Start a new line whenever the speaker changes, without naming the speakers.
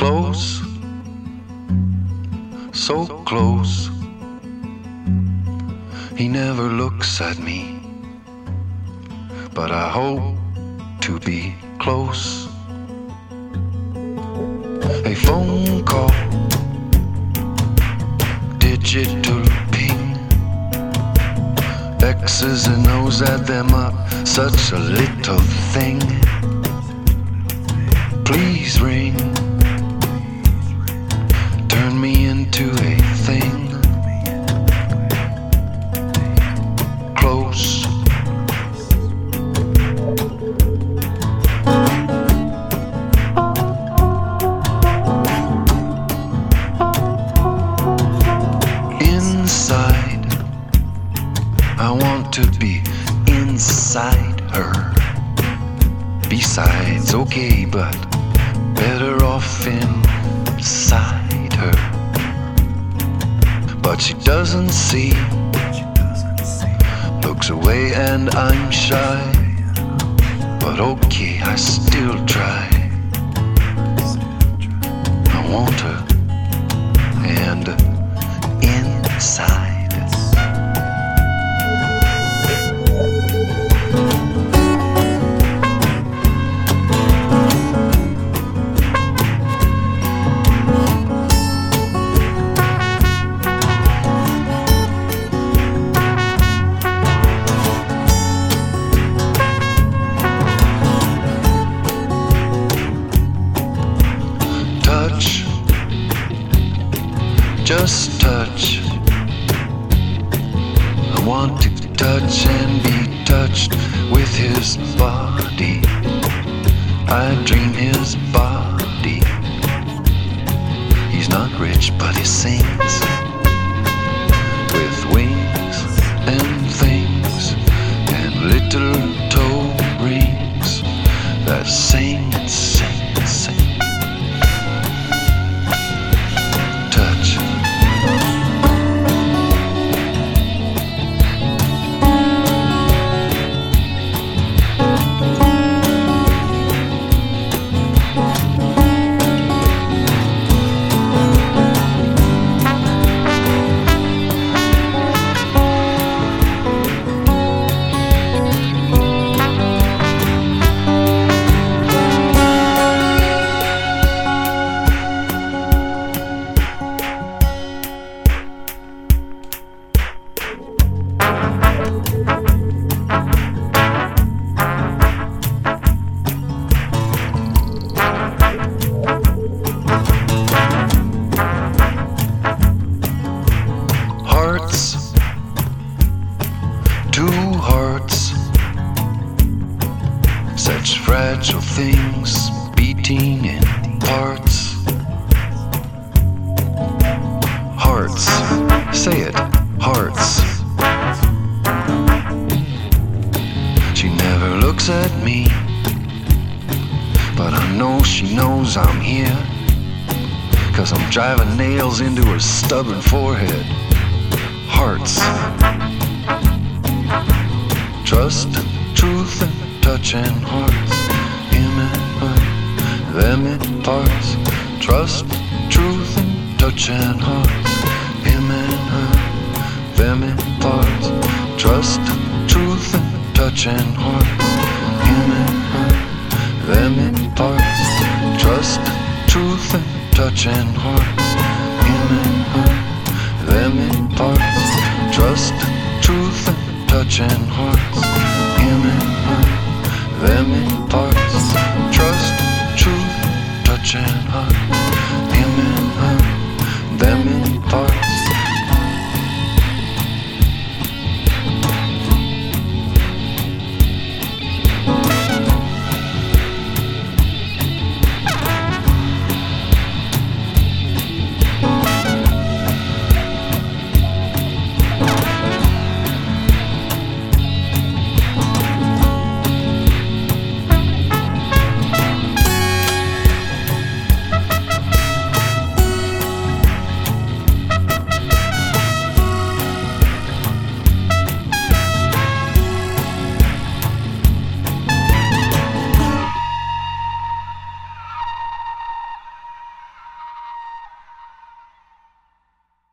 Close, so close. He never looks at me, but I hope to be close. A phone call, digital ping, X's and O's, add them up, such a little thing. Please ring, turn me into a thing. Close, inside, I want to be inside her. Besides, okay, but better off inside her. But she doesn't see, looks away and I'm shy. But okay, I still try. I want her and inside. Touch, just touch. I want to touch and be touched with his body. I dream his body. He's not rich, but he sings with wings and things and little toe rings that sing and sing and sing. Touch, hearts, two hearts, such fragile things beating in parts. Hearts, say it, hearts. She never looks at me, but I know she knows I'm here, 'cause I'm driving nails into her stubborn forehead. Hearts, trust, truth, and touch and hearts. Him and her, them in parts. Trust, truth, and touch and hearts. Him and her, them in parts. Trust, truth, and touch and hearts. Him and her, them in parts. Trust, truth, and touch and hearts. Him and her, them in parts. Trust, truth, and touch and hearts. Him and her, them in parts. Trust, truth, touch and hearts.